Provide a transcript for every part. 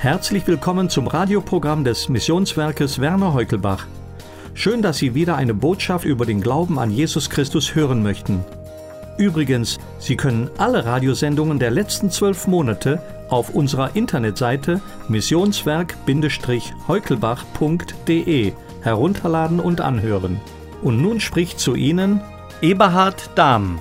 Herzlich willkommen zum Radioprogramm des Missionswerkes Werner Heukelbach. Schön, dass Sie wieder eine Botschaft über den Glauben an Jesus Christus hören möchten. Übrigens, Sie können alle Radiosendungen der letzten 12 Monate auf unserer Internetseite missionswerk-heukelbach.de herunterladen und anhören. Und nun spricht zu Ihnen Eberhard Dahm.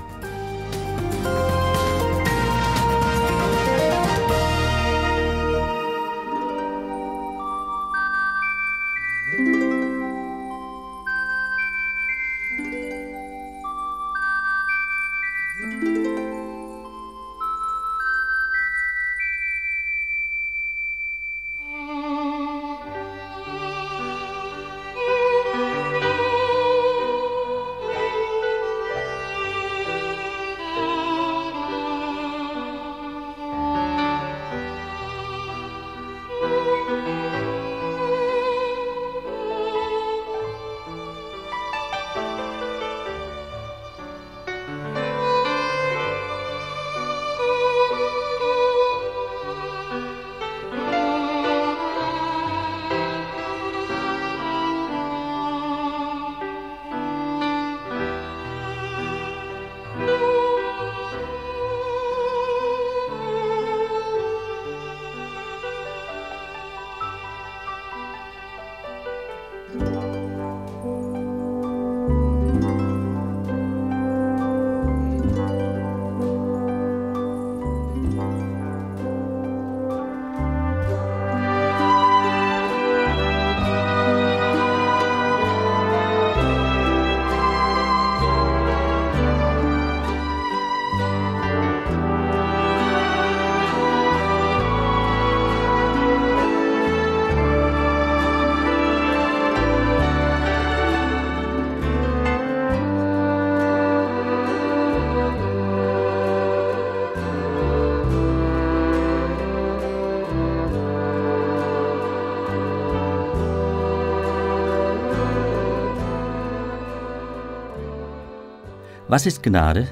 Was ist Gnade?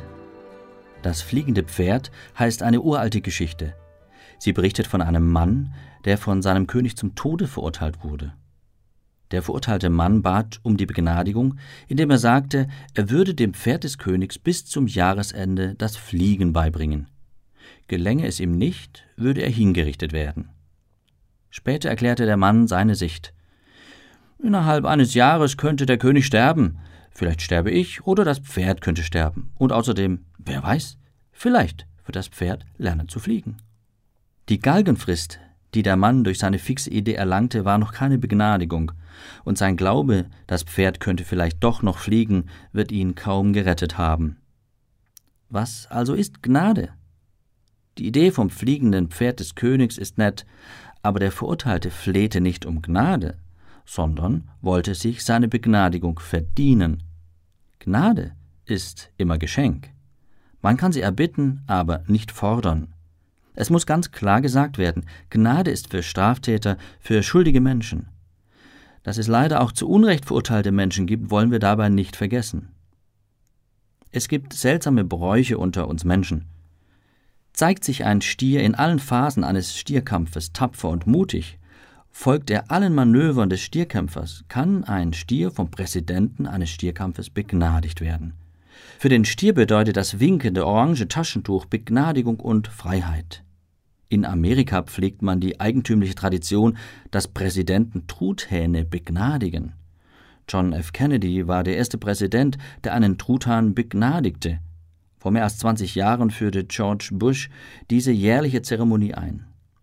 Das fliegende Pferd heißt eine uralte Geschichte. Sie berichtet von einem Mann, der von seinem König zum Tode verurteilt wurde. Der verurteilte Mann bat um die Begnadigung, indem er sagte, er würde dem Pferd des Königs bis zum Jahresende das Fliegen beibringen. Gelänge es ihm nicht, würde er hingerichtet werden. Später erklärte der Mann seine Sicht. Innerhalb eines Jahres könnte der König sterben. Vielleicht sterbe ich oder das Pferd könnte sterben. Und außerdem, wer weiß, vielleicht wird das Pferd lernen zu fliegen. Die Galgenfrist, die der Mann durch seine fixe Idee erlangte, war noch keine Begnadigung. Und sein Glaube, das Pferd könnte vielleicht doch noch fliegen, wird ihn kaum gerettet haben. Was also ist Gnade? Die Idee vom fliegenden Pferd des Königs ist nett, aber der Verurteilte flehte nicht um Gnade, sondern wollte sich seine Begnadigung verdienen. Gnade ist immer Geschenk. Man kann sie erbitten, aber nicht fordern. Es muss ganz klar gesagt werden, Gnade ist für Straftäter, für schuldige Menschen. Dass es leider auch zu Unrecht verurteilte Menschen gibt, wollen wir dabei nicht vergessen. Es gibt seltsame Bräuche unter uns Menschen. Zeigt sich ein Stier in allen Phasen eines Stierkampfes tapfer und mutig, folgt er allen Manövern des Stierkämpfers, kann ein Stier vom Präsidenten eines Stierkampfes begnadigt werden. Für den Stier bedeutet das winkende orange Taschentuch Begnadigung und Freiheit. In Amerika pflegt man die eigentümliche Tradition, dass Präsidenten Truthähne begnadigen. John F. Kennedy war der erste Präsident, der einen Truthahn begnadigte. Vor mehr als 20 Jahren führte George Bush diese jährliche Zeremonie ein.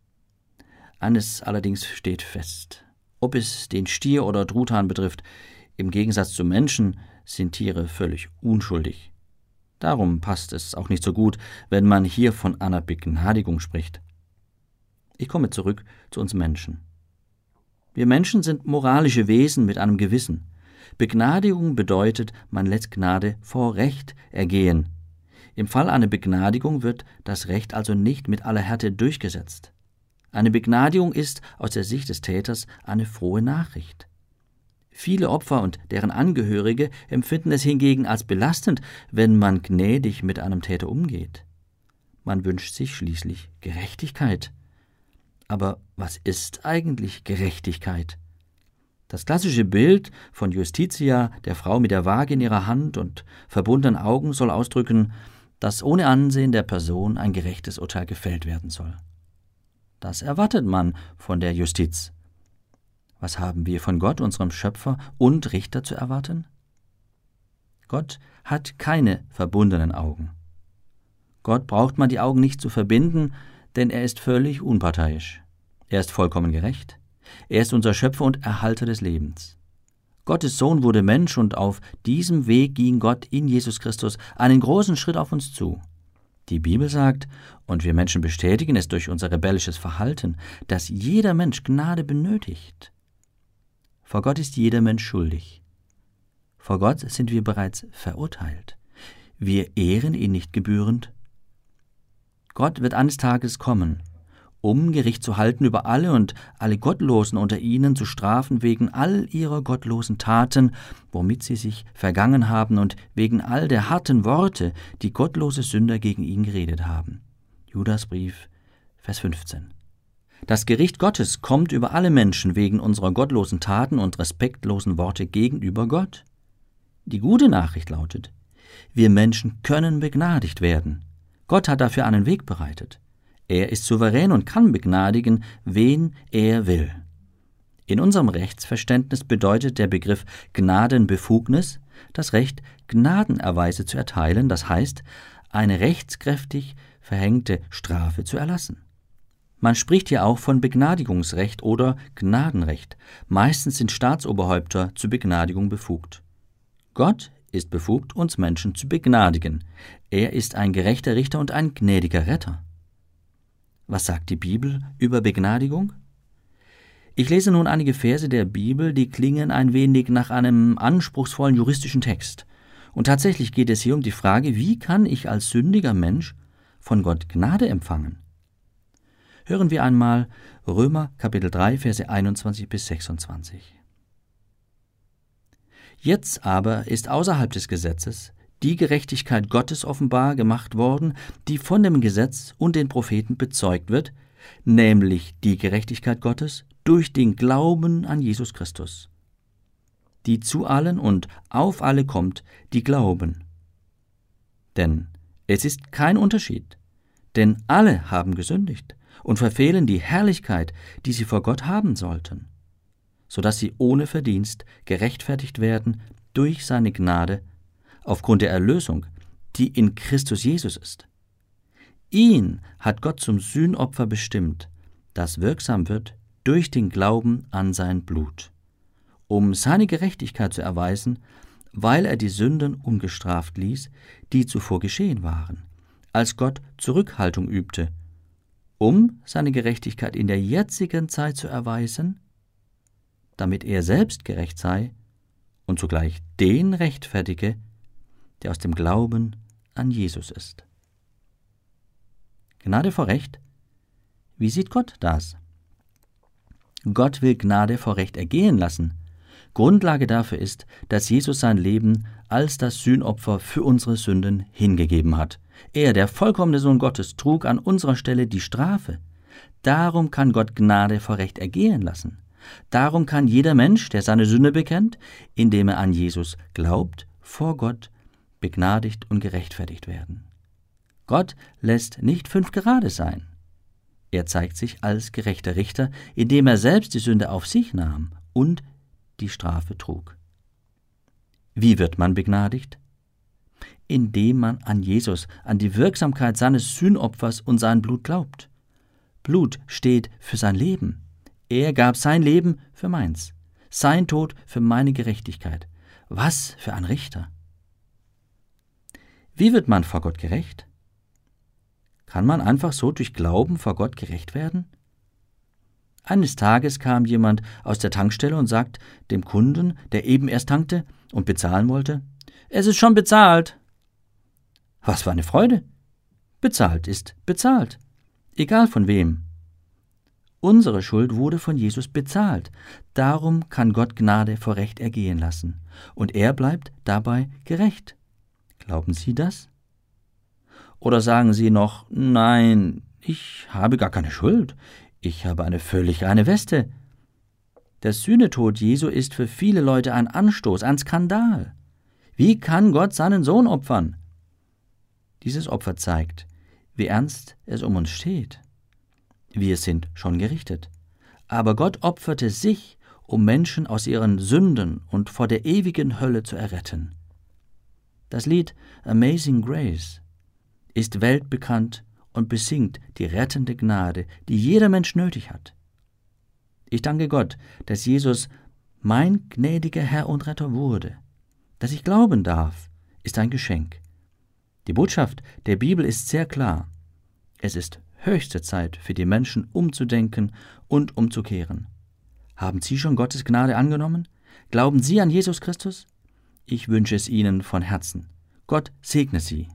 Eines allerdings steht fest. Ob es den Stier oder Truthahn betrifft, im Gegensatz zu Menschen sind Tiere völlig unschuldig. Darum passt es auch nicht so gut, wenn man hier von einer Begnadigung spricht. Ich komme zurück zu uns Menschen. Wir Menschen sind moralische Wesen mit einem Gewissen. Begnadigung bedeutet, man lässt Gnade vor Recht ergehen. Im Fall einer Begnadigung wird das Recht also nicht mit aller Härte durchgesetzt. Eine Begnadigung ist aus der Sicht des Täters eine frohe Nachricht. Viele Opfer und deren Angehörige empfinden es hingegen als belastend, wenn man gnädig mit einem Täter umgeht. Man wünscht sich schließlich Gerechtigkeit. Aber was ist eigentlich Gerechtigkeit? Das klassische Bild von Justitia, der Frau mit der Waage in ihrer Hand und verbundenen Augen, soll ausdrücken, dass ohne Ansehen der Person ein gerechtes Urteil gefällt werden soll. Das erwartet man von der Justiz. Was haben wir von Gott, unserem Schöpfer und Richter, zu erwarten? Gott hat keine verbundenen Augen. Gott braucht man die Augen nicht zu verbinden, denn er ist völlig unparteiisch. Er ist vollkommen gerecht. Er ist unser Schöpfer und Erhalter des Lebens. Gottes Sohn wurde Mensch und auf diesem Weg ging Gott in Jesus Christus einen großen Schritt auf uns zu. Die Bibel sagt, und wir Menschen bestätigen es durch unser rebellisches Verhalten, dass jeder Mensch Gnade benötigt. Vor Gott ist jeder Mensch schuldig. Vor Gott sind wir bereits verurteilt. Wir ehren ihn nicht gebührend. Gott wird eines Tages kommen, um Gericht zu halten über alle und alle Gottlosen unter ihnen zu strafen wegen all ihrer gottlosen Taten, womit sie sich vergangen haben und wegen all der harten Worte, die gottlose Sünder gegen ihn geredet haben. Judasbrief, Vers 15. Das Gericht Gottes kommt über alle Menschen wegen unserer gottlosen Taten und respektlosen Worte gegenüber Gott. Die gute Nachricht lautet, wir Menschen können begnadigt werden. Gott hat dafür einen Weg bereitet. Er ist souverän und kann begnadigen, wen er will. In unserem Rechtsverständnis bedeutet der Begriff Gnadenbefugnis das Recht, Gnadenerweise zu erteilen, das heißt, eine rechtskräftig verhängte Strafe zu erlassen. Man spricht hier auch von Begnadigungsrecht oder Gnadenrecht. Meistens sind Staatsoberhäupter zur Begnadigung befugt. Gott ist befugt, uns Menschen zu begnadigen. Er ist ein gerechter Richter und ein gnädiger Retter. Was sagt die Bibel über Begnadigung? Ich lese nun einige Verse der Bibel, die klingen ein wenig nach einem anspruchsvollen juristischen Text. Und tatsächlich geht es hier um die Frage, wie kann ich als sündiger Mensch von Gott Gnade empfangen? Hören wir einmal Römer Kapitel 3, Verse 21 bis 26. Jetzt aber ist außerhalb des Gesetzes die Gerechtigkeit Gottes offenbar gemacht worden, die von dem Gesetz und den Propheten bezeugt wird, nämlich die Gerechtigkeit Gottes durch den Glauben an Jesus Christus, die zu allen und auf alle kommt, die glauben. Denn es ist kein Unterschied, denn alle haben gesündigt und verfehlen die Herrlichkeit, die sie vor Gott haben sollten, sodass sie ohne Verdienst gerechtfertigt werden durch seine Gnade aufgrund der Erlösung, die in Christus Jesus ist. Ihn hat Gott zum Sühnopfer bestimmt, das wirksam wird durch den Glauben an sein Blut, um seine Gerechtigkeit zu erweisen, weil er die Sünden ungestraft ließ, die zuvor geschehen waren, als Gott Zurückhaltung übte, um seine Gerechtigkeit in der jetzigen Zeit zu erweisen, damit er selbst gerecht sei und zugleich den rechtfertige, der aus dem Glauben an Jesus ist. Gnade vor Recht? Wie sieht Gott das? Gott will Gnade vor Recht ergehen lassen. Grundlage dafür ist, dass Jesus sein Leben als das Sühnopfer für unsere Sünden hingegeben hat. Er, der vollkommene Sohn Gottes, trug an unserer Stelle die Strafe. Darum kann Gott Gnade vor Recht ergehen lassen. Darum kann jeder Mensch, der seine Sünde bekennt, indem er an Jesus glaubt, vor Gott begnadigt und gerechtfertigt werden. Gott lässt nicht 5 gerade sein. Er zeigt sich als gerechter Richter, indem er selbst die Sünde auf sich nahm und die Strafe trug. Wie wird man begnadigt? Indem man an Jesus, an die Wirksamkeit seines Sühnopfers und sein Blut glaubt. Blut steht für sein Leben. Er gab sein Leben für meins, sein Tod für meine Gerechtigkeit. Was für ein Richter! Wie wird man vor Gott gerecht? Kann man einfach so durch Glauben vor Gott gerecht werden? Eines Tages kam jemand aus der Tankstelle und sagt dem Kunden, der eben erst tankte und bezahlen wollte, »Es ist schon bezahlt.« Was für eine Freude! Bezahlt ist bezahlt, egal von wem. Unsere Schuld wurde von Jesus bezahlt. Darum kann Gott Gnade vor Recht ergehen lassen. Und er bleibt dabei gerecht. Glauben Sie das? Oder sagen Sie noch, nein, ich habe gar keine Schuld. Ich habe eine völlig reine Weste. Der Sühnetod Jesu ist für viele Leute ein Anstoß, ein Skandal. Wie kann Gott seinen Sohn opfern? Dieses Opfer zeigt, wie ernst es um uns steht. Wir sind schon gerichtet. Aber Gott opferte sich, um Menschen aus ihren Sünden und vor der ewigen Hölle zu erretten. Das Lied Amazing Grace ist weltbekannt und besingt die rettende Gnade, die jeder Mensch nötig hat. Ich danke Gott, dass Jesus mein gnädiger Herr und Retter wurde. Dass ich glauben darf, ist ein Geschenk. Die Botschaft der Bibel ist sehr klar. Es ist höchste Zeit für die Menschen umzudenken und umzukehren. Haben Sie schon Gottes Gnade angenommen? Glauben Sie an Jesus Christus? Ich wünsche es Ihnen von Herzen. Gott segne Sie.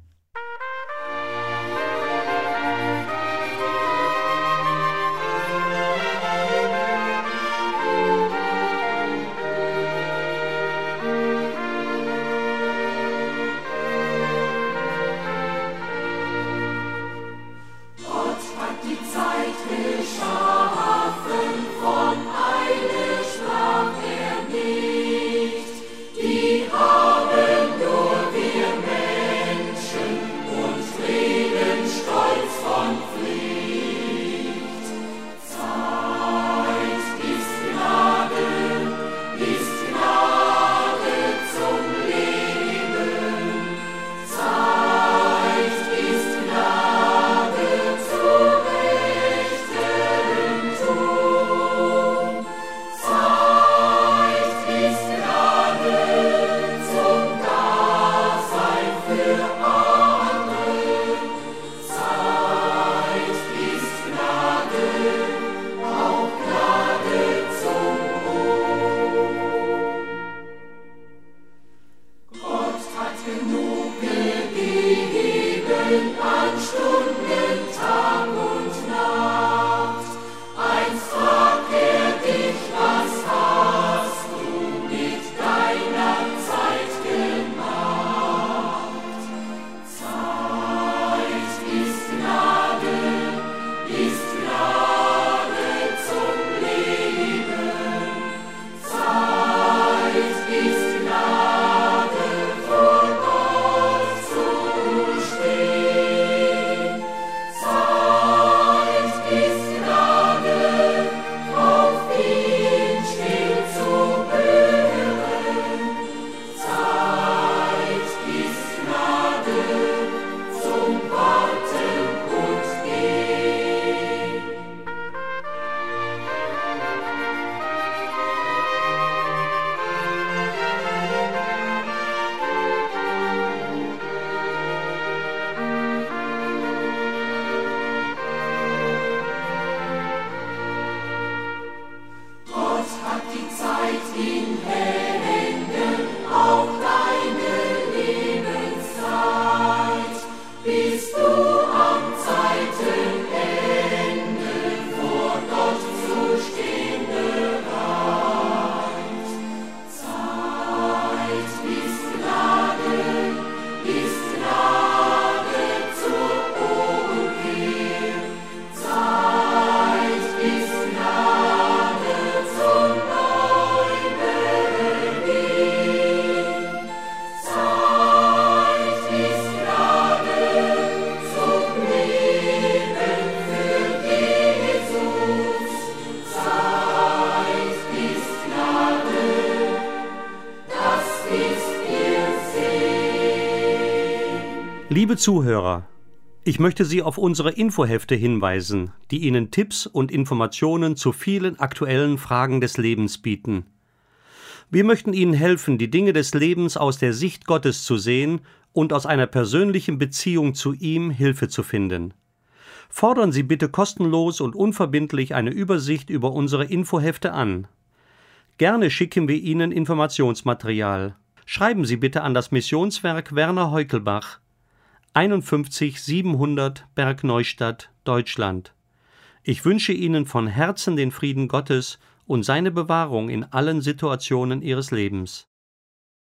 Liebe Zuhörer, ich möchte Sie auf unsere Infohefte hinweisen, die Ihnen Tipps und Informationen zu vielen aktuellen Fragen des Lebens bieten. Wir möchten Ihnen helfen, die Dinge des Lebens aus der Sicht Gottes zu sehen und aus einer persönlichen Beziehung zu ihm Hilfe zu finden. Fordern Sie bitte kostenlos und unverbindlich eine Übersicht über unsere Infohefte an. Gerne schicken wir Ihnen Informationsmaterial. Schreiben Sie bitte an das Missionswerk Werner Heukelbach, 51 700 Bergneustadt, Deutschland. Ich wünsche Ihnen von Herzen den Frieden Gottes und seine Bewahrung in allen Situationen Ihres Lebens.